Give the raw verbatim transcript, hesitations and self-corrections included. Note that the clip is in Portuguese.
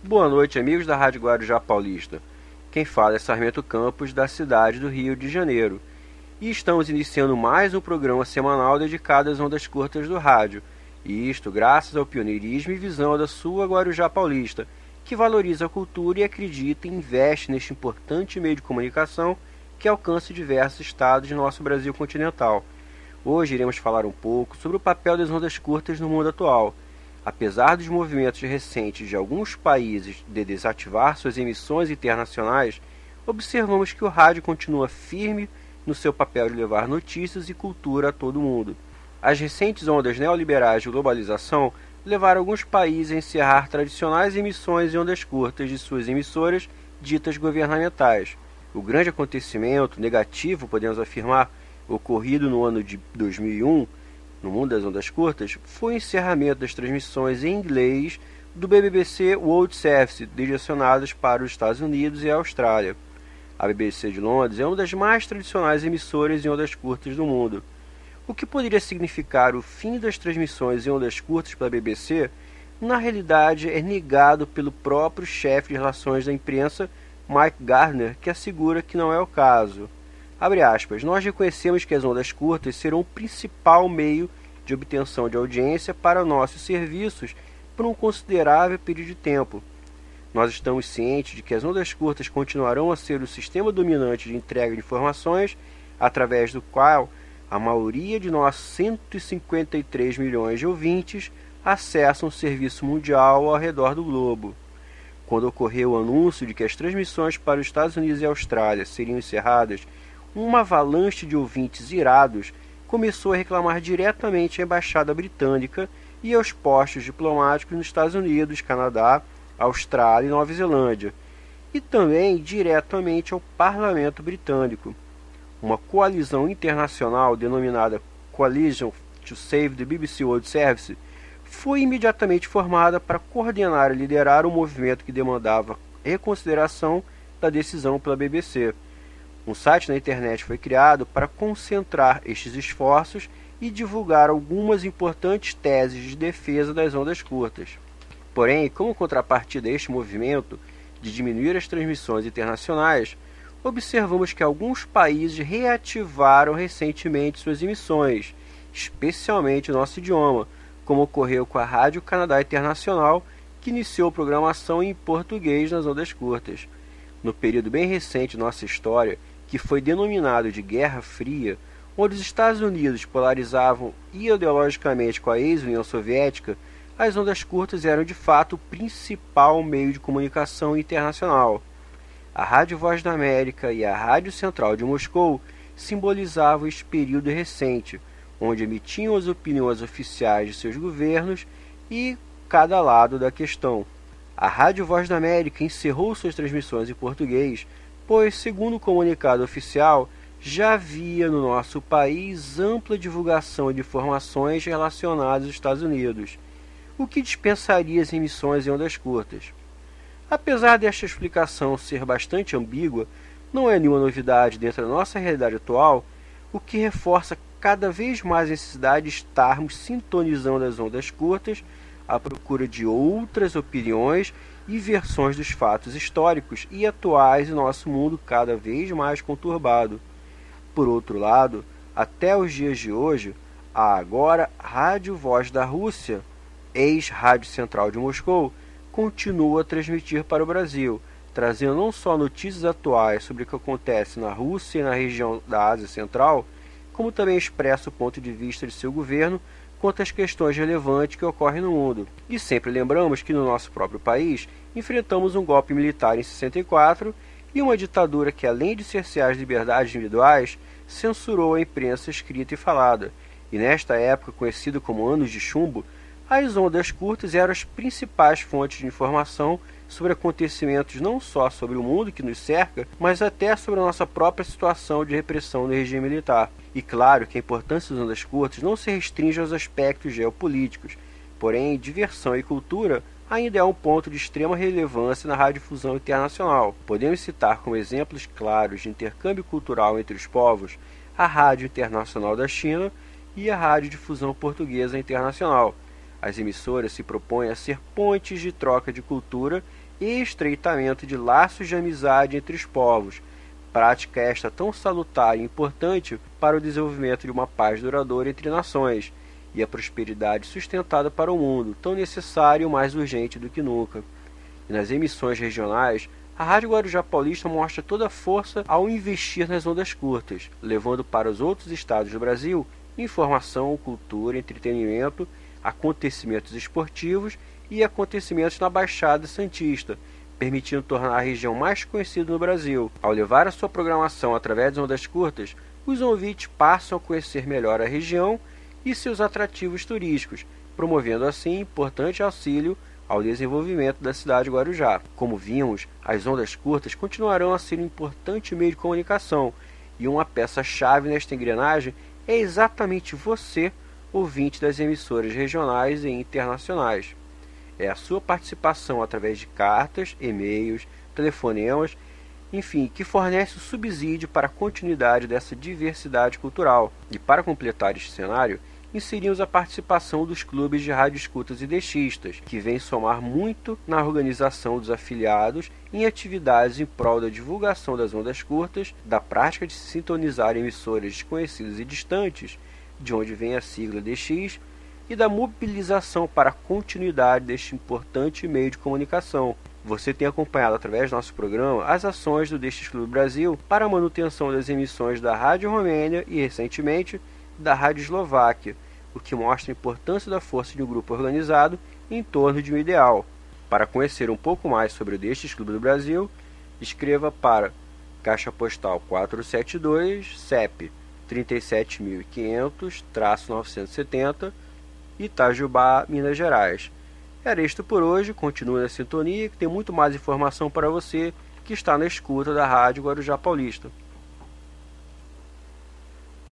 Boa noite, amigos da Rádio Guarujá Paulista. Quem fala é Sarmento Campos, da cidade do Rio de Janeiro. E estamos iniciando mais um programa semanal dedicado às ondas curtas do rádio. E isto graças ao pioneirismo e visão da sua Guarujá Paulista, que valoriza a cultura e acredita e investe neste importante meio de comunicação que alcança diversos estados de nosso Brasil continental. Hoje iremos falar um pouco sobre o papel das ondas curtas no mundo atual. Apesar dos movimentos recentes de alguns países de desativar suas emissões internacionais, observamos que o rádio continua firme no seu papel de levar notícias e cultura a todo mundo. As recentes ondas neoliberais de globalização levaram alguns países a encerrar tradicionais emissões em ondas curtas de suas emissoras ditas governamentais. O grande acontecimento negativo, podemos afirmar, ocorrido no ano de dois mil e um, no mundo das ondas curtas, foi o encerramento das transmissões em inglês do B B C World Service, direcionadas para os Estados Unidos e a Austrália. A B B C de Londres é uma das mais tradicionais emissoras em ondas curtas do mundo. O que poderia significar o fim das transmissões em ondas curtas pela B B C, na realidade é negado pelo próprio chefe de relações da imprensa, Mike Gardner, que assegura que não é o caso. Abre aspas, nós reconhecemos que as ondas curtas serão o principal meio de obtenção de audiência para nossos serviços por um considerável período de tempo. Nós estamos cientes de que as ondas curtas continuarão a ser o sistema dominante de entrega de informações, através do qual a maioria de nós cento e cinquenta e três milhões de ouvintes acessam o serviço mundial ao redor do globo. Quando ocorreu o anúncio de que as transmissões para os Estados Unidos e Austrália seriam encerradas, uma avalanche de ouvintes irados começou a reclamar diretamente à Embaixada Britânica e aos postos diplomáticos nos Estados Unidos, Canadá, Austrália e Nova Zelândia, e também diretamente ao Parlamento Britânico. Uma coalizão internacional denominada Coalition to Save the B B C World Service foi imediatamente formada para coordenar e liderar um movimento que demandava reconsideração da decisão pela B B C. Um site na internet foi criado para concentrar estes esforços e divulgar algumas importantes teses de defesa das ondas curtas. Porém, como contrapartida a este movimento de diminuir as transmissões internacionais, observamos que alguns países reativaram recentemente suas emissões, especialmente no nosso idioma, como ocorreu com a Rádio Canadá Internacional, que iniciou programação em português nas ondas curtas. No período bem recente de nossa história, que foi denominado de Guerra Fria, onde os Estados Unidos polarizavam ideologicamente com a ex-União Soviética, as ondas curtas eram de fato o principal meio de comunicação internacional. A Rádio Voz da América e a Rádio Central de Moscou simbolizavam esse período recente, onde emitiam as opiniões oficiais de seus governos e cada lado da questão. A Rádio Voz da América encerrou suas transmissões em português, pois, segundo o comunicado oficial, já havia no nosso país ampla divulgação de informações relacionadas aos Estados Unidos, o que dispensaria as emissões em ondas curtas. Apesar desta explicação ser bastante ambígua, não é nenhuma novidade dentro da nossa realidade atual, o que reforça cada vez mais a necessidade de estarmos sintonizando as ondas curtas à procura de outras opiniões e versões dos fatos históricos e atuais em nosso mundo cada vez mais conturbado. Por outro lado, até os dias de hoje, a agora Rádio Voz da Rússia, ex-Rádio Central de Moscou, continua a transmitir para o Brasil, trazendo não só notícias atuais sobre o que acontece na Rússia e na região da Ásia Central, como também expressa o ponto de vista de seu governo quanto às questões relevantes que ocorrem no mundo. E sempre lembramos que no nosso próprio país enfrentamos um golpe militar em sessenta e quatro e uma ditadura que, além de cercear as liberdades individuais, censurou a imprensa escrita e falada. E nesta época, conhecido como Anos de Chumbo, as ondas curtas eram as principais fontes de informação sobre acontecimentos não só sobre o mundo que nos cerca, mas até sobre a nossa própria situação de repressão do regime militar. E claro que a importância das ondas curtas não se restringe aos aspectos geopolíticos, porém diversão e cultura ainda é um ponto de extrema relevância na radiodifusão internacional. Podemos citar como exemplos claros de intercâmbio cultural entre os povos a Rádio Internacional da China e a Radiodifusão Portuguesa Internacional. As emissoras se propõem a ser pontes de troca de cultura e estreitamento de laços de amizade entre os povos, prática esta tão salutar e importante para o desenvolvimento de uma paz duradoura entre nações e a prosperidade sustentada para o mundo, tão necessário e mais urgente do que nunca. E nas emissões regionais, a Rádio Guarujá Paulista mostra toda a força ao investir nas ondas curtas, levando para os outros estados do Brasil informação, cultura, entretenimento, acontecimentos esportivos e acontecimentos na Baixada Santista, permitindo tornar a região mais conhecida no Brasil. Ao levar a sua programação através das ondas curtas, os ouvintes passam a conhecer melhor a região e seus atrativos turísticos, promovendo assim importante auxílio ao desenvolvimento da cidade de Guarujá. Como vimos, as ondas curtas continuarão a ser um importante meio de comunicação, e uma peça-chave nesta engrenagem é exatamente você, ouvinte das emissoras regionais e internacionais. É a sua participação através de cartas, e-mails, telefonemas, enfim, que fornece o subsídio para a continuidade dessa diversidade cultural. E para completar este cenário, inserimos a participação dos clubes de radioescutas e deixistas, que vem somar muito na organização dos afiliados em atividades em prol da divulgação das ondas curtas, da prática de se sintonizar emissoras desconhecidas e distantes, de onde vem a sigla D X, e da mobilização para a continuidade deste importante meio de comunicação. Você tem acompanhado através do nosso programa as ações do D X Clube Brasil para a manutenção das emissões da Rádio Romênia e, recentemente, da Rádio Eslováquia, o que mostra a importância da força de um grupo organizado em torno de um ideal. Para conhecer um pouco mais sobre o D X Clube do Brasil, escreva para Caixa Postal quatrocentos e setenta e dois, C E P trinta e sete mil e quinhentos, novecentos e setenta, Itajubá, Minas Gerais. Era isto por hoje, continue na sintonia que tem muito mais informação para você que está na escuta da Rádio Guarujá Paulista.